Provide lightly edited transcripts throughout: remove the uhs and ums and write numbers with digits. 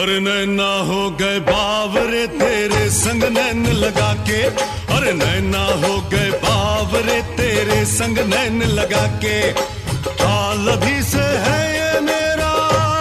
अरे नैना हो गए बावरे तेरे संग नैन लगा के, अरे नैना हो गए बावरे तेरे संग नैन लगा के। हाल अभी से है ये मेरा,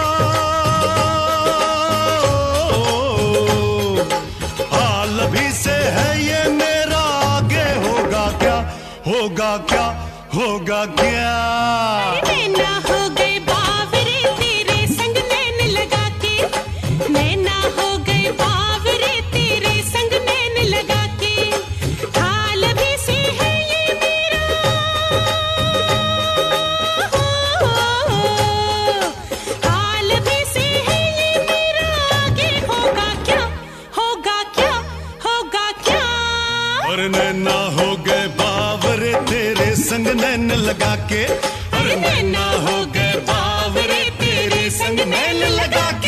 हाल अभी से है ये मेरा, आगे होगा क्या, होगा क्या, होगा क्या। नैना हो गए बावरे तेरे संग नैन लगा के, नैना हो गए बावरे तेरे संग नैन लगा के। हाल अभी से है ये मेरा, हाल अभी से है ये मेरा, आगे होगा क्या, होगा क्या, होगा क्या। और नैना हो गए बावरे तेरे संग नैन लगा के, अरे नैना हो गए बावरे तेरे संग नैन लगा के।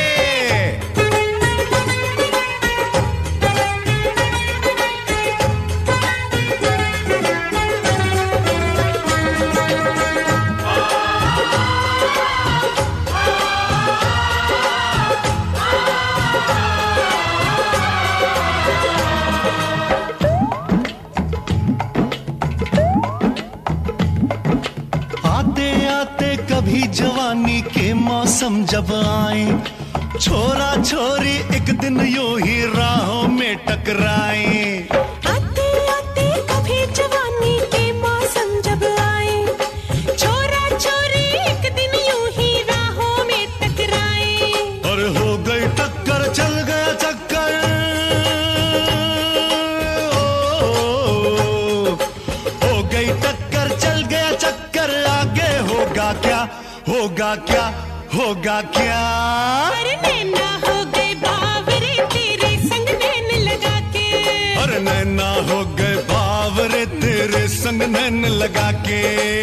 आते आते कभी जवानी के मौसम जब आए, छोरा छोरी एक दिन यूं ही राहों में टकराए। आते आते कभी जवानी के मौसम जब आए, छोरा छोरी एक दिन यूं ही राहों में टकराए। और हो गई टक्कर चल गया चक्कर, हो गई टक्कर चल गया चक्कर, आगे होगा क्या, होगा क्या, होगा क्या। अरे नैना हो गए बावरे तेरे संग नैन लगा के, अरे नैना हो गए बावरे तेरे संग नैन लगा के।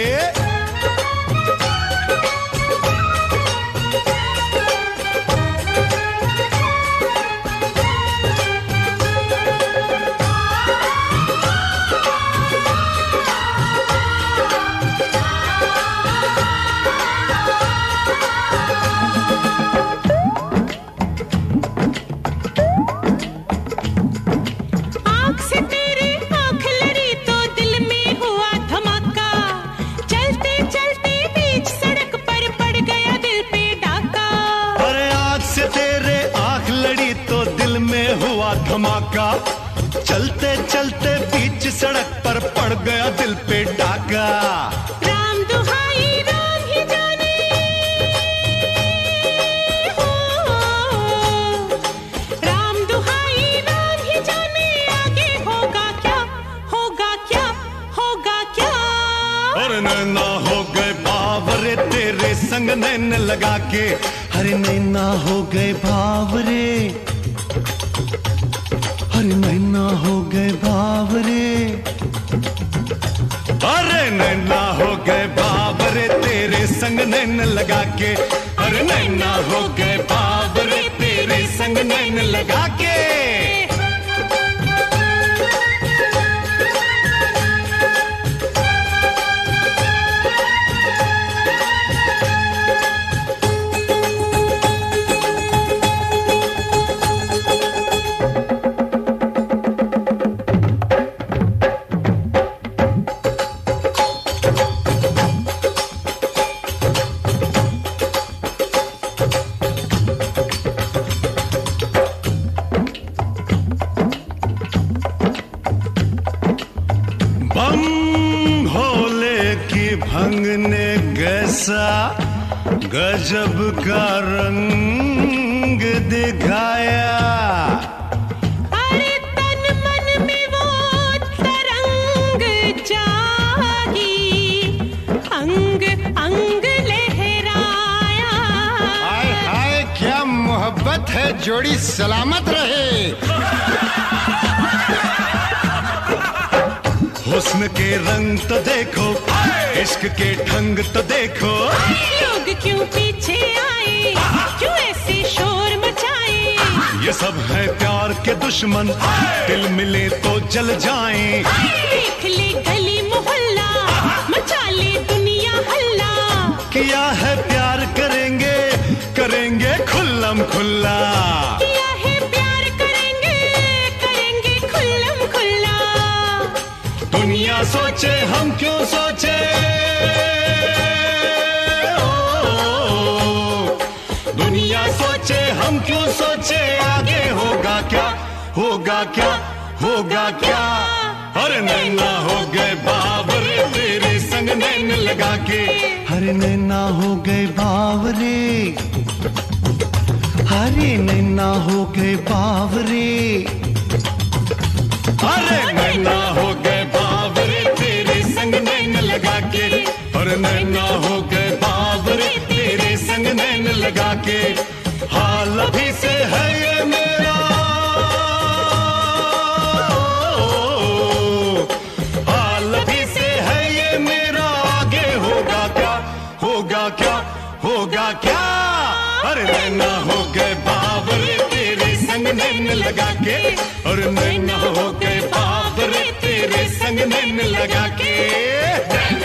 आँख से तेरी आँख लड़ी तो दिल में हुआ धमाका, चलते चलते बीच सड़क पर पड़ गया दिल पे डाका। अरे आँख से तेरे आँख लड़ी तो दिल में हुआ धमाका, चलते चलते बीच सड़क पर पड़ गया दिल पे डाका। राम दुहाई राम ही जाने, हो राम दुहाई राम ही जाने, आगे होगा क्या, होगा क्या, होगा क्या। और नैना हो गए बावरे तेरे संग नैन लगा के, अरे नैना हो गए बावरे, अरे नैना हो गए बावरे, अरे नैना हो गए बावरे तेरे संग नैन लगा के, अरे नैना हो गए बावरे तेरे संग नैन लगा के। बम भोले की भंगने कैसा गजब का रंग दिखाया। अरे तन मन में वो तरंग जागी, अंग अंग लहराया। हाय हाय क्या मोहब्बत है, जोड़ी सलामत रहे। हुस्न के रंग तो देखो, इश्क के ढंग तो देखो, लोग क्यों पीछे आए, क्यों ऐसे शोर मचाए। ये सब है प्यार के दुश्मन, दिल मिले तो जल जाएं। देख ले गली मोहल्ला, मचा ले दुनिया हल्ला। किया है प्यार करेंगे, करेंगे खुल्लम खुल्ला किया है प्यार करेंगे करेंगे खुल्लम खुल्ला। दुनिया सोचे हम क्यों सोचे, दुनिया सोचे हम क्यों सोचे, आगे होगा क्या होगा क्या होगा क्या। अरे नैना हो गए बावरे तेरे संग नैन लगा के, अरे नैना हो गए बावरे, अरे नैना हो गए बावरे, अरे नैना हो गए बावरे तेरे संग नैन लगा के, अरे नैना हो गए बावरे तेरे संग नैन लगा के। हाल अभी से है ये मेरा, हाल अभी से है ये मेरा, आगे होगा क्या होगा क्या होगा क्या। अरे नैना हो गए बावरे तेरे संग नैन लगा के, अरे नैना हो गए बावरे तेरे संग नैन लगा के।